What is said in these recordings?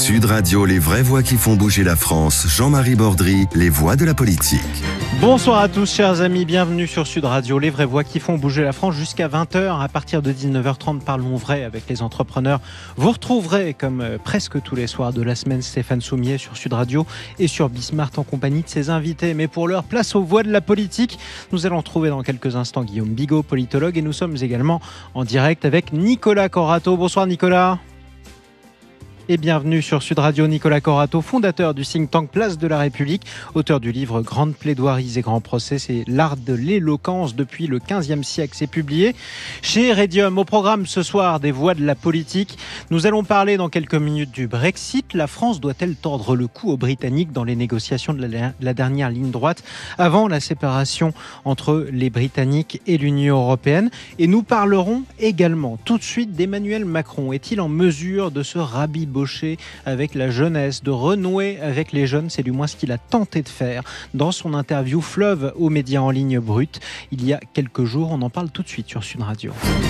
Sud Radio, les vraies voix qui font bouger la France. Jean-Marie Bordry, les voix de la politique. Bonsoir à tous, chers amis. Bienvenue sur Sud Radio, les vraies voix qui font bouger la France jusqu'à 20h. À partir de 19h30, parlons vrai avec les entrepreneurs. Vous retrouverez, comme presque tous les soirs de la semaine, Stéphane Soumier sur Sud Radio et sur Bismart en compagnie de ses invités. Mais pour l'heure, place aux voix de la politique. Nous allons trouver dans quelques instants Guillaume Bigot, politologue, et nous sommes également en direct avec Nicolas Corato. Bonsoir Nicolas. Et bienvenue sur Sud Radio, Nicolas Corato, fondateur du think tank Place de la République, auteur du livre Grandes plaidoiries et grands procès, c'est l'art de l'éloquence depuis le 15e siècle, c'est publié chez Redium. Au programme ce soir des voix de la politique, nous allons parler dans quelques minutes du Brexit. La France doit-elle tordre le cou aux Britanniques dans les négociations de la dernière ligne droite avant la séparation entre les Britanniques et l'Union européenne? Et nous parlerons également tout de suite d'Emmanuel Macron. Est-il en mesure de se rabibocher avec la jeunesse, de renouer avec les jeunes? C'est du moins ce qu'il a tenté de faire dans son interview Fleuve aux médias en ligne brut il y a quelques jours. On en parle tout de suite sur Sud Radio.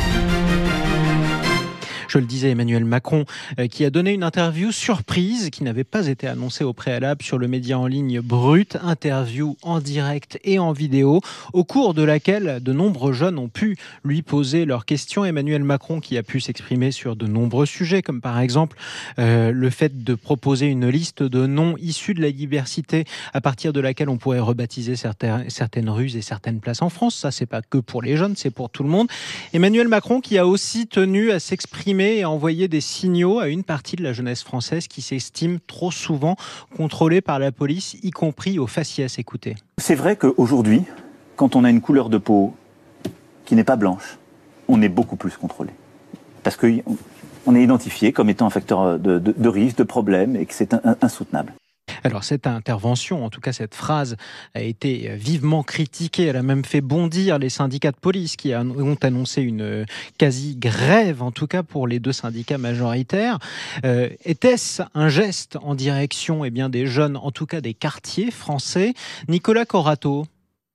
Je le disais, Emmanuel Macron qui a donné une interview surprise qui n'avait pas été annoncée au préalable sur le média en ligne brut. Interview en direct et en vidéo au cours de laquelle de nombreux jeunes ont pu lui poser leurs questions. Emmanuel Macron qui a pu s'exprimer sur de nombreux sujets comme par exemple le fait de proposer une liste de noms issus de la diversité à partir de laquelle on pourrait rebaptiser certaines rues et certaines places en France. Ça, c'est pas que pour les jeunes, c'est pour tout le monde. Emmanuel Macron qui a aussi tenu à s'exprimer et à envoyer des signaux à une partie de la jeunesse française qui s'estime trop souvent contrôlée par la police, y compris au faciès. Écoutez. C'est vrai qu'aujourd'hui, quand on a une couleur de peau qui n'est pas blanche, on est beaucoup plus contrôlé. Parce qu'on est identifié comme étant un facteur de risque, de problème, et que c'est insoutenable. Alors cette intervention, en tout cas cette phrase, a été vivement critiquée. Elle a même fait bondir les syndicats de police qui ont annoncé une quasi-grève, en tout cas pour les deux syndicats majoritaires. Était-ce un geste en direction des jeunes, en tout cas des quartiers français? Nicolas Corato.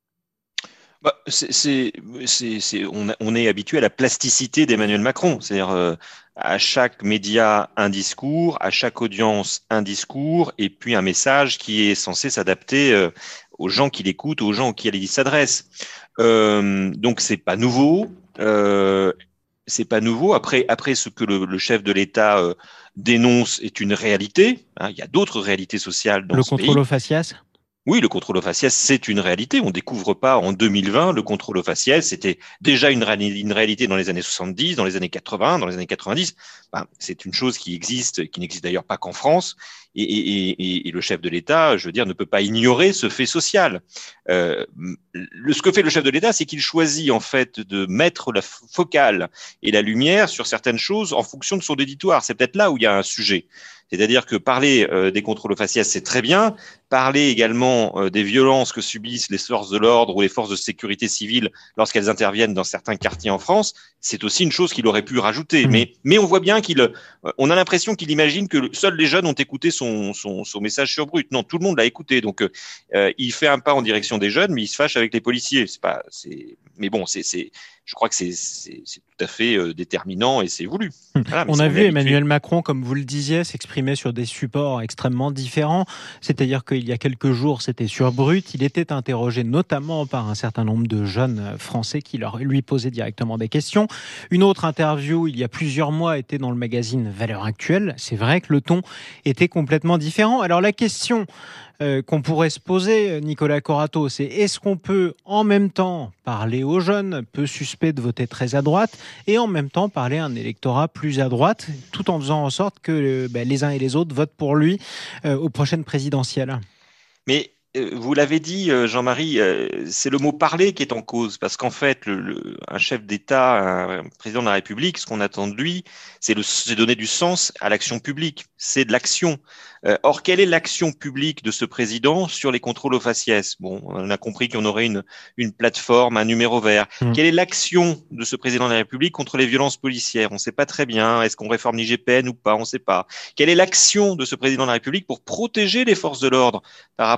On est habitué à la plasticité d'Emmanuel Macron, c'est-à-dire à chaque média un discours, à chaque audience un discours, et puis un message qui est censé s'adapter aux gens qui l'écoutent, aux gens auxquels il s'adresse. Donc c'est pas nouveau. C'est pas nouveau. Après ce que le chef de l'État dénonce est une réalité. Il y a d'autres réalités sociales dans ce pays. Le contrôle au faciès. Oui, le contrôle au faciès, c'est une réalité. On ne découvre pas en 2020 le contrôle au faciès. C'était déjà une réalité dans les années 70, dans les années 80, dans les années 90. C'est une chose qui existe, qui n'existe d'ailleurs pas qu'en France. Et le chef de l'État, je veux dire, ne peut pas ignorer ce fait social. Ce que fait le chef de l'État, c'est qu'il choisit en fait de mettre la focale et la lumière sur certaines choses en fonction de son éditoire. C'est peut-être là où il y a un sujet. C'est-à-dire que parler des contrôles au faciès, c'est très bien. Parler également des violences que subissent les forces de l'ordre ou les forces de sécurité civile lorsqu'elles interviennent dans certains quartiers en France, c'est aussi une chose qu'il aurait pu rajouter. Mais on voit bien on a l'impression qu'il imagine que seuls les jeunes ont écouté son message sur Brut. Non, tout le monde l'a écouté. Donc il fait un pas en direction des jeunes, mais il se fâche avec les policiers. Mais bon, je crois que c'est tout à fait déterminant et c'est voulu. Voilà, on a vu Emmanuel Macron, comme vous le disiez, s'exprimer sur des supports extrêmement différents. C'est-à-dire qu'il y a quelques jours, c'était sur Brut. Il était interrogé notamment par un certain nombre de jeunes Français qui lui posaient directement des questions. Une autre interview, il y a plusieurs mois, était dans le magazine Valeurs Actuelles. C'est vrai que le ton était complètement différent. Alors la question qu'on pourrait se poser, Nicolas Corato, c'est est-ce qu'on peut en même temps parler aux jeunes, peu suspects de voter très à droite, et en même temps parler à un électorat plus à droite, tout en faisant en sorte que les uns et les autres votent pour lui aux prochaines présidentielles? Mais vous l'avez dit, Jean-Marie, c'est le mot parler qui est en cause, parce qu'en fait, un chef d'État, un président de la République, ce qu'on attend de lui, c'est donner du sens à l'action publique, c'est de l'action. Or, quelle est l'action publique de ce président sur les contrôles au faciès? Bon, on a compris qu'on aurait une plateforme, un numéro vert. Quelle est l'action de ce président de la République contre les violences policières? On ne sait pas très bien. Est-ce qu'on réforme l'IGPN ou pas? On ne sait pas. Quelle est l'action de ce président de la République pour protéger les forces de l'ordre par rapport aux attaques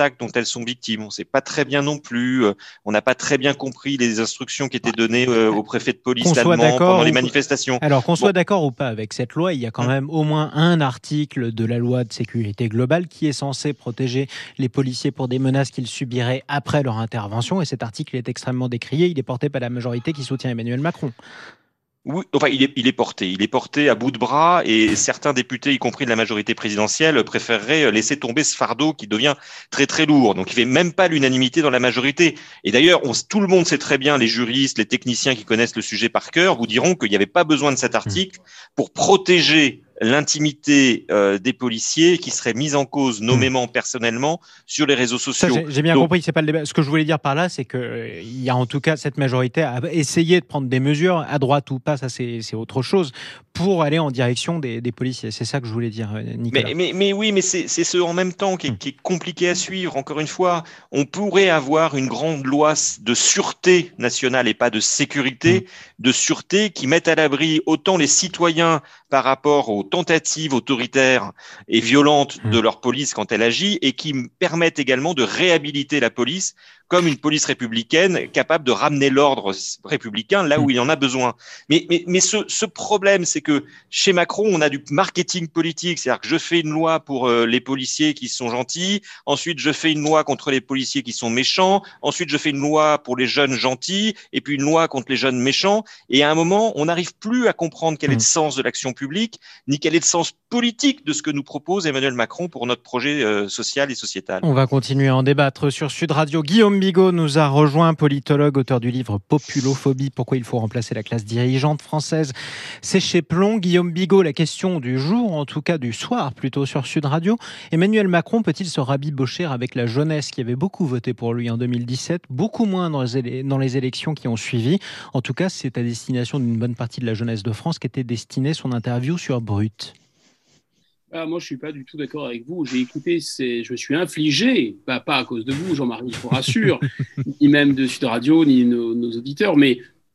dont elles sont victimes. On ne sait pas très bien non plus. On n'a pas très bien compris les instructions qui étaient données au préfet de police allemand pendant les manifestations. Alors qu'on soit d'accord ou pas avec cette loi, il y a quand même au moins un article de la loi de sécurité globale qui est censé protéger les policiers pour des menaces qu'ils subiraient après leur intervention. Et cet article est extrêmement décrié. Il est porté par la majorité qui soutient Emmanuel Macron. Oui, enfin, il est porté à bout de bras et certains députés, y compris de la majorité présidentielle, préféreraient laisser tomber ce fardeau qui devient très très lourd. Donc, il fait même pas l'unanimité dans la majorité. Et d'ailleurs, tout le monde sait très bien, les juristes, les techniciens qui connaissent le sujet par cœur, vous diront qu'il n'y avait pas besoin de cet article pour protéger l'intimité des policiers qui seraient mis en cause nommément personnellement sur les réseaux sociaux. Ça, j'ai bien compris que c'est pas le débat. Ce que je voulais dire par là, c'est que il y a en tout cas cette majorité à essayer de prendre des mesures à droite ou pas, ça c'est autre chose, pour aller en direction des policiers. C'est ça que je voulais dire, Nicolas. Mais oui, mais c'est ce en même temps qui est compliqué à suivre. Encore une fois, on pourrait avoir une grande loi de sûreté nationale et pas de sécurité, de sûreté qui mette à l'abri autant les citoyens par rapport aux tentatives autoritaires et violentes de leur police quand elle agit et qui permettent également de réhabiliter la police comme une police républicaine capable de ramener l'ordre républicain là où il en a besoin. Mais ce problème, c'est que chez Macron, on a du marketing politique, c'est-à-dire que je fais une loi pour les policiers qui sont gentils, ensuite je fais une loi contre les policiers qui sont méchants, ensuite je fais une loi pour les jeunes gentils, et puis une loi contre les jeunes méchants, et à un moment, on n'arrive plus à comprendre quel est le sens de l'action publique, ni quel est le sens politique de ce que nous propose Emmanuel Macron pour notre projet social et sociétal. On va continuer à en débattre sur Sud Radio. Guillaume Bigot nous a rejoint, politologue, auteur du livre Populophobie, pourquoi il faut remplacer la classe dirigeante française. C'est chez Plomb. Guillaume Bigot, la question du jour, en tout cas du soir plutôt sur Sud Radio. Emmanuel Macron peut-il se rabibocher avec la jeunesse qui avait beaucoup voté pour lui en 2017, beaucoup moins dans les élections qui ont suivi. En tout cas, c'est à destination d'une bonne partie de la jeunesse de France qu'était destinée son interview sur Brut. Moi, je suis pas du tout d'accord avec vous. J'ai écouté, je me suis infligé, pas à cause de vous, Jean-Marie, je vous rassure, ni même de Sud Radio, ni nos auditeurs, mais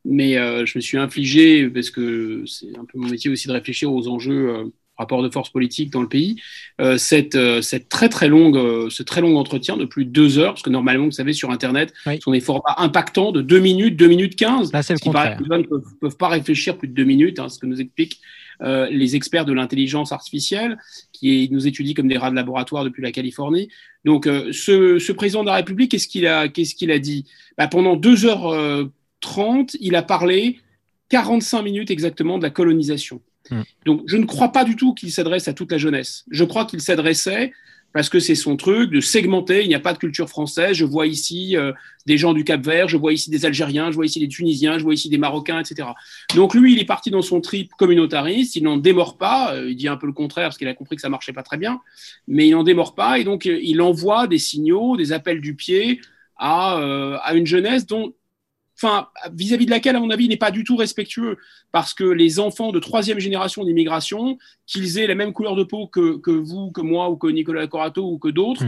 je me suis infligé, parce que c'est un peu mon métier aussi de réfléchir aux enjeux, rapport de force politique dans le pays, ce très long entretien de plus de 2 heures, parce que normalement, vous savez, sur Internet, ce sont des formats impactants de 2 minutes, 2 minutes 15. Là, c'est le contraire. Les gens ne peuvent pas réfléchir plus de 2 minutes, ce que nous expliquent les experts de l'intelligence artificielle, qui nous étudient comme des rats de laboratoire depuis la Californie. Donc, ce président de la République, qu'est-ce qu'il a dit ? Pendant 2h30, il a parlé 45 minutes exactement de la colonisation. Donc, je ne crois pas du tout qu'il s'adresse à toute la jeunesse. Je crois qu'il s'adressait, parce que c'est son truc, de segmenter. Il n'y a pas de culture française. Je vois ici des gens du Cap-Vert, je vois ici des Algériens, je vois ici des Tunisiens, je vois ici des Marocains, etc. Donc, lui, il est parti dans son trip communautariste. Il n'en démord pas. Il dit un peu le contraire, parce qu'il a compris que ça ne marchait pas très bien. Mais il n'en démord pas. Et donc, il envoie des signaux, des appels du pied à une jeunesse vis-à-vis de laquelle, à mon avis, il n'est pas du tout respectueux, parce que les enfants de 3e génération d'immigration, qu'ils aient la même couleur de peau que vous, que moi, ou que Nicolas Corato, ou que d'autres,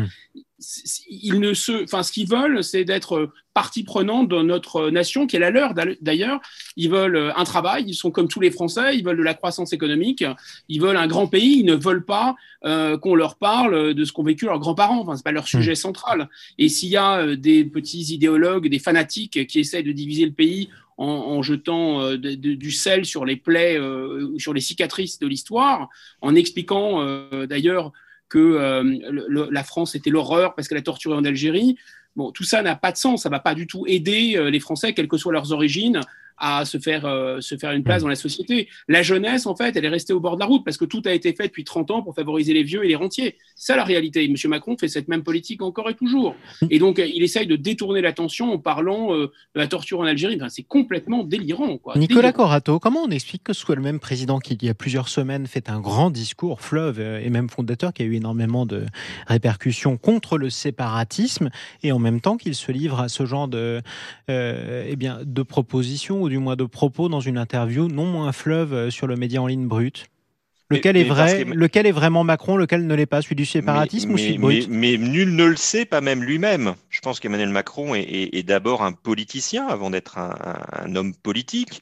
ce qu'ils veulent, c'est d'être partie prenante dans notre nation, qui est la leur d'ailleurs. Ils veulent un travail, ils sont comme tous les Français, ils veulent de la croissance économique, ils veulent un grand pays, ils ne veulent pas qu'on leur parle de ce qu'ont vécu leurs grands-parents. C'est pas leur sujet central. Et s'il y a des petits idéologues, des fanatiques qui essaient de diviser le pays en jetant du sel sur les plaies, sur les cicatrices de l'histoire, en expliquant d'ailleurs que la France était l'horreur parce qu'elle a torturé en Algérie. Bon, tout ça n'a pas de sens, ça ne va pas du tout aider les Français, quelles que soient leurs origines, à se faire une place dans la société. La jeunesse, en fait, elle est restée au bord de la route parce que tout a été fait depuis 30 ans pour favoriser les vieux et les rentiers. C'est ça la réalité. Et M. Macron fait cette même politique encore et toujours. Et donc, il essaye de détourner l'attention en parlant de la torture en Algérie. C'est complètement délirant, quoi. Nicolas Corato, comment on explique que ce soit le même président qui, il y a plusieurs semaines, fait un grand discours fleuve et même fondateur qui a eu énormément de répercussions contre le séparatisme et en même temps qu'il se livre à ce genre de propositions ou du moins de propos dans une interview non moins fleuve sur le média en ligne Brut. Lequel est vrai, lequel est vraiment Macron, lequel ne l'est pas, celui du séparatisme ou celui de Brut ? Mais nul ne le sait, pas même lui-même. Je pense qu'Emmanuel Macron est d'abord un politicien avant d'être un homme politique.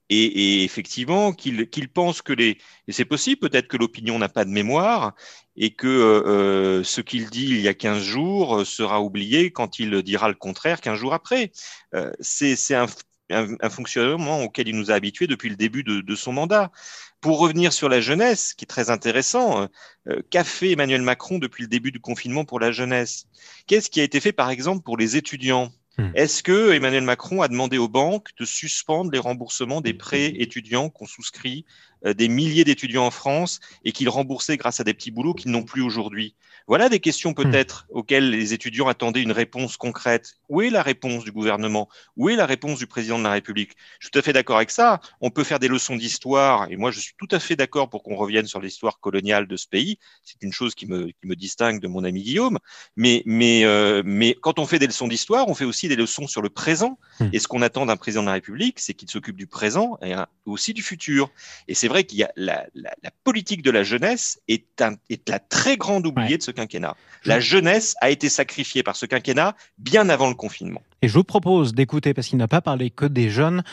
et effectivement qu'il pense et c'est possible, peut-être que l'opinion n'a pas de mémoire et que ce qu'il dit il y a 15 jours sera oublié quand il dira le contraire 15 jours après. C'est un fonctionnement auquel il nous a habitués depuis le début de son mandat. Pour revenir sur la jeunesse, qui est très intéressant, qu'a fait Emmanuel Macron depuis le début du confinement pour la jeunesse? Qu'est-ce qui a été fait, par exemple, pour les étudiants? Est-ce que Emmanuel Macron a demandé aux banques de suspendre les remboursements des prêts étudiants qu'ont souscrit des milliers d'étudiants en France et qu'ils remboursaient grâce à des petits boulots qu'ils n'ont plus aujourd'hui? Voilà des questions peut-être auxquelles les étudiants attendaient une réponse concrète. Où est la réponse du gouvernement? Où est la réponse du président de la République? Je suis tout à fait d'accord avec ça. On peut faire des leçons d'histoire et moi je suis tout à fait d'accord pour qu'on revienne sur l'histoire coloniale de ce pays. C'est une chose qui me distingue de mon ami Guillaume. Mais quand on fait des leçons d'histoire, on fait aussi des leçons sur le présent. Et ce qu'on attend d'un président de la République, c'est qu'il s'occupe du présent et aussi du futur. Et c'est vrai qu'il y a la politique de la jeunesse est la très grande oubliée de ce quinquennat. La jeunesse a été sacrifiée par ce quinquennat bien avant le confinement. Et je vous propose d'écouter, parce qu'il n'a pas parlé que des jeunes,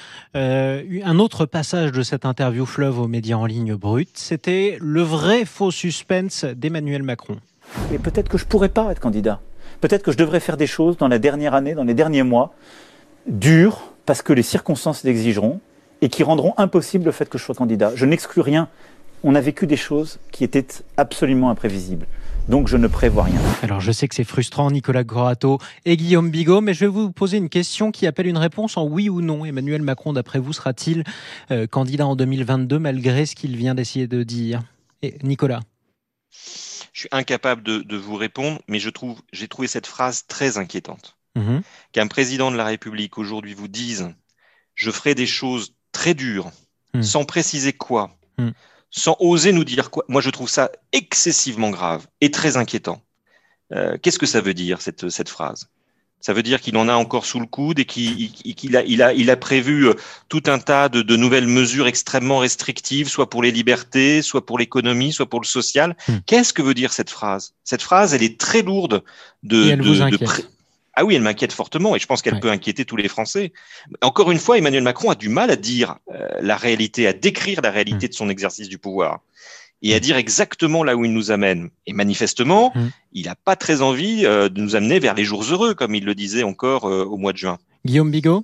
un autre passage de cette interview fleuve aux médias en ligne brut. C'était le vrai faux suspense d'Emmanuel Macron. Et peut-être que je ne pourrais pas être candidat. Peut-être que je devrais faire des choses dans la dernière année, dans les derniers mois, dures, parce que les circonstances l'exigeront, et qui rendront impossible le fait que je sois candidat. Je n'exclus rien. On a vécu des choses qui étaient absolument imprévisibles. Donc je ne prévois rien. Alors je sais que c'est frustrant, Nicolas Gorato et Guillaume Bigot, mais je vais vous poser une question qui appelle une réponse en oui ou non. Emmanuel Macron, d'après vous, sera-t-il candidat en 2022 malgré ce qu'il vient d'essayer de dire? Et Nicolas? Je suis incapable de vous répondre, mais j'ai trouvé cette phrase très inquiétante. Qu'un président de la République aujourd'hui vous dise « je ferai des choses très dures », sans préciser quoi, sans oser nous dire quoi. Moi, je trouve ça excessivement grave et très inquiétant. Qu'est-ce que ça veut dire, cette phrase? Ça veut dire qu'il en a encore sous le coude et qu'il a prévu tout un tas de nouvelles mesures extrêmement restrictives, soit pour les libertés, soit pour l'économie, soit pour le social. Qu'est-ce que veut dire cette phrase? Cette phrase, elle est très lourde et elle vous inquiète. Ah oui, elle m'inquiète fortement et je pense qu'elle peut inquiéter tous les Français. Encore une fois, Emmanuel Macron a du mal à dire la réalité, à décrire la réalité de son exercice du pouvoir et à dire exactement là où il nous amène. Et manifestement, il n'a pas très envie de nous amener vers les jours heureux, comme il le disait encore au mois de juin. Guillaume Bigot?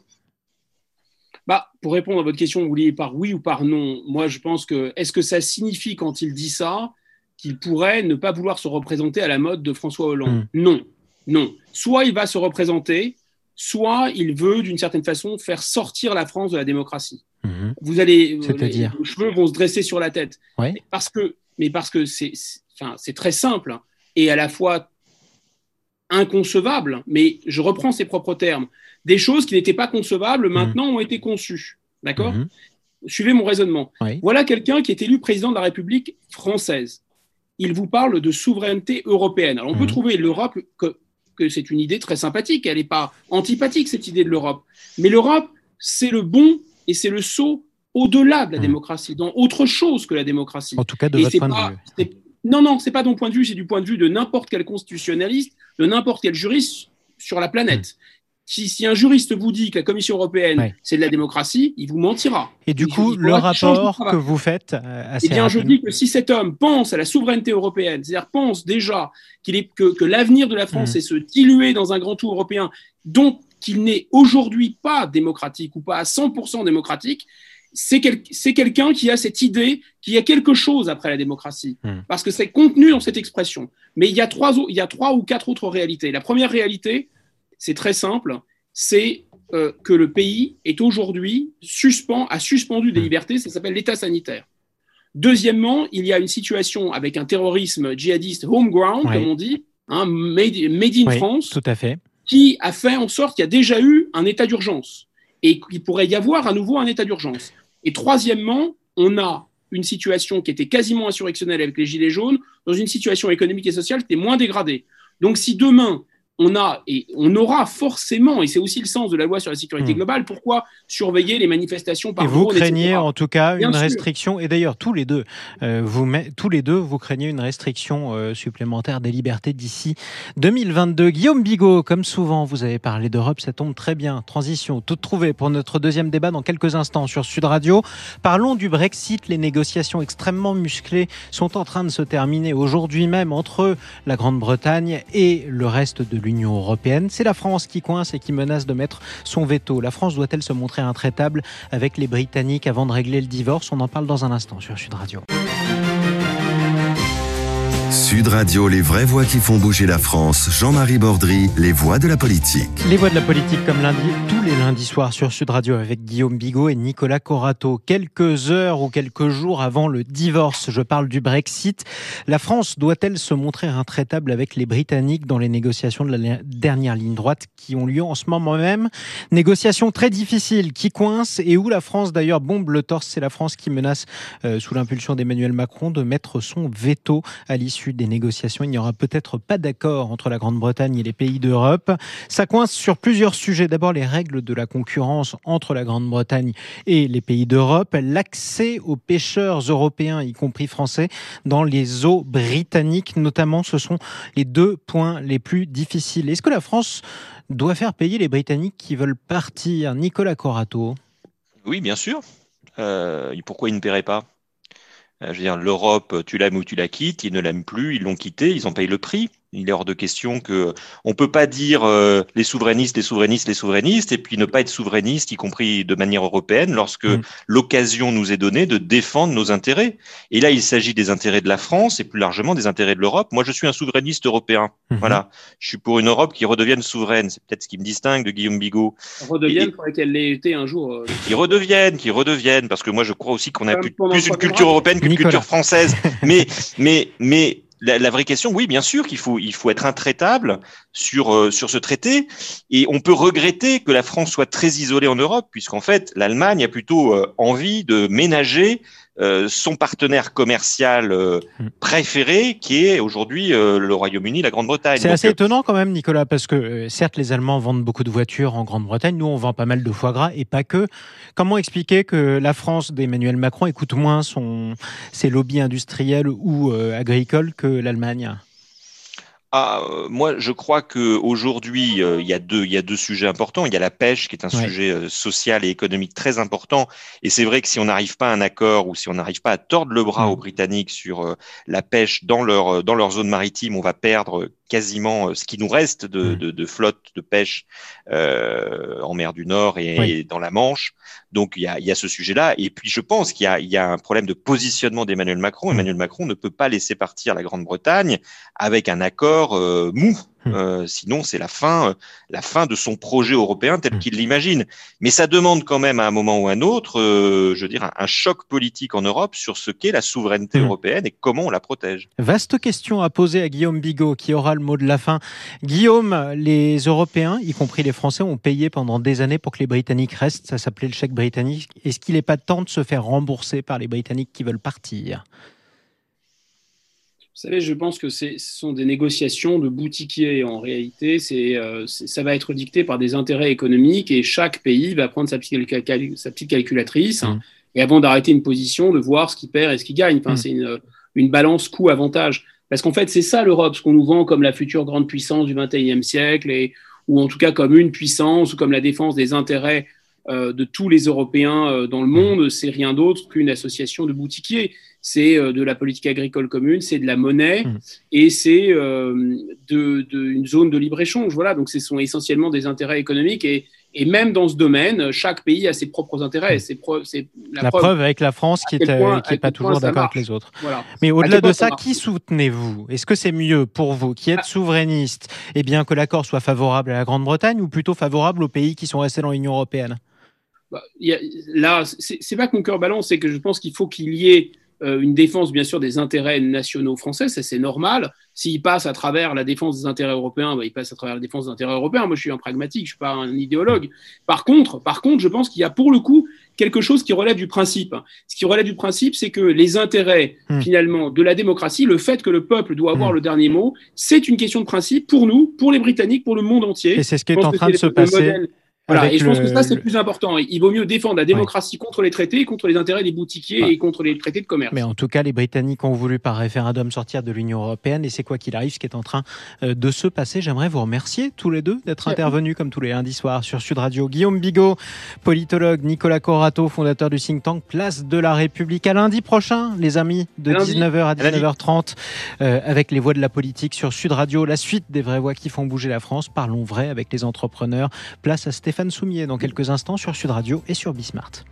Pour répondre à votre question, vous vouliez par oui ou par non? Moi, je pense que, est-ce que ça signifie, quand il dit ça, qu'il pourrait ne pas vouloir se représenter à la mode de François Hollande? Non. Soit il va se représenter, soit il veut, d'une certaine façon, faire sortir la France de la démocratie. Vous allez, les cheveux vont se dresser sur la tête. Mais parce que c'est très simple et à la fois inconcevable, mais je reprends ses propres termes. Des choses qui n'étaient pas concevables, maintenant, ont été conçues. D'accord? Suivez mon raisonnement. Voilà quelqu'un qui est élu président de la République française. Il vous parle de souveraineté européenne. Alors, on peut trouver l'Europe que c'est une idée très sympathique. Elle n'est pas antipathique, cette idée de l'Europe. Mais l'Europe, c'est le bon et c'est le saut au-delà de la démocratie, dans autre chose que la démocratie. En tout cas, de votre point de vue. Non, c'est pas de mon point de vue, c'est du point de vue de n'importe quel constitutionnaliste, de n'importe quel juriste sur la planète. Si un juriste vous dit que la Commission européenne, c'est de la démdémocratie, il vous mentira. Et du coup, le rapport que vous faites assez je dis que si cet homme pense à la souveraineté européenne, c'est-à-dire pense déjà que l'avenir de la France est se diluer dans un grand tout européen dont il n'est aujourd'hui pas démocratique ou pas à 100% démocratique, c'est quelqu'un qui a cette idée qu'il y a quelque chose après la démocratie. Parce que c'est contenu dans cette expression. Mais il y a trois ou quatre autres réalités. La première réalité, c'est très simple, c'est que le pays est aujourd'hui a suspendu des libertés, ça s'appelle l'état sanitaire. Deuxièmement, il y a une situation avec un terrorisme djihadiste homeground, comme on dit, made in France, tout à fait, qui a fait en sorte qu'il y a déjà eu un état d'urgence et qu'il pourrait y avoir à nouveau un état d'urgence. Et troisièmement, on a une situation qui était quasiment insurrectionnelle avec les Gilets jaunes, dans une situation économique et sociale qui était moins dégradée. Donc si demain, on aura forcément, et c'est aussi le sens de la loi sur la sécurité globale, pourquoi surveiller les manifestations par drone, Et vous craignez etc. en tout cas Bien une sûr. restriction, et d'ailleurs tous les deux, vous craignez une restriction supplémentaire des libertés d'ici 2022. Guillaume Bigot, comme souvent, vous avez parlé d'Europe, ça tombe très bien. Transition toute trouvée pour notre deuxième débat dans quelques instants sur Sud Radio. Parlons du Brexit. Les négociations extrêmement musclées sont en train de se terminer aujourd'hui même entre la Grande-Bretagne et le reste de l'Union européenne. C'est la France qui coince et qui menace de mettre son veto. La France doit-elle se montrer intraitable avec les Britanniques avant de régler le divorce? On en parle dans un instant sur Sud Radio. Sud Radio, les vraies voix qui font bouger la France. Jean-Marie Bordry, les voix de la politique. Les voix de la politique comme tous les lundis soirs sur Sud Radio avec Guillaume Bigot et Nicolas Corato. Quelques heures ou quelques jours avant le divorce, je parle du Brexit. La France doit-elle se montrer intraitable avec les Britanniques dans les négociations de la dernière ligne droite qui ont lieu en ce moment même? Négociations très difficiles qui coincent et où la France d'ailleurs bombe le torse. C'est la France qui menace, sous l'impulsion d'Emmanuel Macron, de mettre son veto à l'issue des négociations. Il n'y aura peut-être pas d'accord entre la Grande-Bretagne et les pays d'Europe. Ça coince sur plusieurs sujets. D'abord, les règles de la concurrence entre la Grande-Bretagne et les pays d'Europe. L'accès aux pêcheurs européens, y compris français, dans les eaux britanniques, notamment, ce sont les deux points les plus difficiles. Est-ce que la France doit faire payer les Britanniques qui veulent partir? Nicolas Corato. Oui, bien sûr. Pourquoi ils ne paieraient pas? Je veux dire, l'Europe, tu l'aimes ou tu la quittes, ils ne l'aiment plus, ils l'ont quitté, ils en payent le prix. Il est hors de question que on peut pas dire les souverainistes, et puis ne pas être souverainiste, y compris de manière européenne, lorsque l'occasion nous est donnée de défendre nos intérêts. Et là, il s'agit des intérêts de la France et plus largement des intérêts de l'Europe. Moi, je suis un souverainiste européen. Voilà, je suis pour une Europe qui redevienne souveraine. C'est peut-être ce qui me distingue de Guillaume Bigot. Redevienne, il faudrait qu'elle l'ait été un jour. Qui redeviennent, parce que moi, je crois aussi qu'on a plus une culture européenne qu'une culture française. Mais la vraie question, oui, bien sûr qu'il faut être intraitable sur ce traité, et on peut regretter que la France soit très isolée en Europe, puisqu'en fait, l'Allemagne a plutôt envie de ménager son partenaire commercial préféré, qui est aujourd'hui le Royaume-Uni, la Grande-Bretagne. C'est assez étonnant quand même, Nicolas, parce que certes, les Allemands vendent beaucoup de voitures en Grande-Bretagne, nous on vend pas mal de foie gras, et pas que. Comment expliquer que la France d'Emmanuel Macron écoute moins ses lobbies industriels ou agricoles que l'Allemagne? Moi, je crois que aujourd'hui, il y a deux sujets importants. Il y a la pêche, qui est un sujet social et économique très important. Et c'est vrai que si on n'arrive pas à un accord, ou si on n'arrive pas à tordre le bras aux Britanniques sur la pêche dans leur zone maritime, on va perdre quasiment ce qui nous reste de flotte de pêche en mer du Nord et dans la Manche. Donc il y a ce sujet-là. Et puis je pense qu'il y a un problème de positionnement d'Emmanuel Macron. Emmanuel Macron ne peut pas laisser partir la Grande-Bretagne avec un accord mou. Sinon, c'est la fin de son projet européen tel qu'il l'imagine. Mais ça demande quand même à un moment ou à un autre, je veux dire, un choc politique en Europe sur ce qu'est la souveraineté européenne et comment on la protège. Vaste question à poser à Guillaume Bigot, qui aura le mot de la fin. Guillaume, les Européens, y compris les Français, ont payé pendant des années pour que les Britanniques restent. Ça s'appelait le chèque britannique. Est-ce qu'il n'est pas temps de se faire rembourser par les Britanniques qui veulent partir ? Vous savez, je pense que ce sont des négociations de boutiquiers. En réalité, ça va être dicté par des intérêts économiques, et chaque pays va prendre sa petite calculatrice et avant d'arrêter une position, de voir ce qu'il perd et ce qu'il gagne. Enfin, c'est une balance coût-avantage. Parce qu'en fait, c'est ça l'Europe, ce qu'on nous vend comme la future grande puissance du XXIe siècle, ou en tout cas comme une puissance, ou comme la défense des intérêts de tous les Européens dans le monde. C'est rien d'autre qu'une association de boutiquiers. C'est de la politique agricole commune, c'est de la monnaie, et c'est une zone de libre-échange. Voilà, donc ce sont essentiellement des intérêts économiques, et même dans ce domaine, chaque pays a ses propres intérêts. C'est la preuve avec la France qui n'est pas toujours d'accord avec les autres. Voilà. Mais au-delà de ça, qui soutenez-vous ? Est-ce que c'est mieux pour vous, qui êtes souverainiste, que l'accord soit favorable à la Grande-Bretagne, ou plutôt favorable aux pays qui sont restés dans l'Union européenne ? Là, c'est pas que mon cœur balance, c'est que je pense qu'il faut qu'il y ait une défense, bien sûr, des intérêts nationaux français, ça c'est normal. S'il passe à travers la défense des intérêts européens, il passe à travers la défense des intérêts européens. Moi, je suis un pragmatique, je suis pas un idéologue. Par contre, je pense qu'il y a pour le coup quelque chose qui relève du principe. Ce qui relève du principe, c'est que les intérêts, finalement, de la démocratie, le fait que le peuple doit avoir le dernier mot, c'est une question de principe pour nous, pour les Britanniques, pour le monde entier. Et c'est ce qui est en train de se passer. Voilà, et je pense que ça, c'est le plus important. Il vaut mieux défendre la démocratie contre les traités, contre les intérêts des boutiquiers et contre les traités de commerce. Mais en tout cas, les Britanniques ont voulu par référendum sortir de l'Union européenne et c'est quoi qu'il arrive ce qui est en train de se passer. J'aimerais vous remercier tous les deux d'être intervenus comme tous les lundis soirs sur Sud Radio. Guillaume Bigot, politologue, Nicolas Corato, fondateur du think tank Place de la République. À lundi prochain, les amis, de 19h à 19h30 avec les voix de la politique sur Sud Radio. La suite des vraies voix qui font bouger la France. Parlons vrai avec les entrepreneurs. Place à Stéphane Soumier dans quelques instants sur Sud Radio et sur Bismart.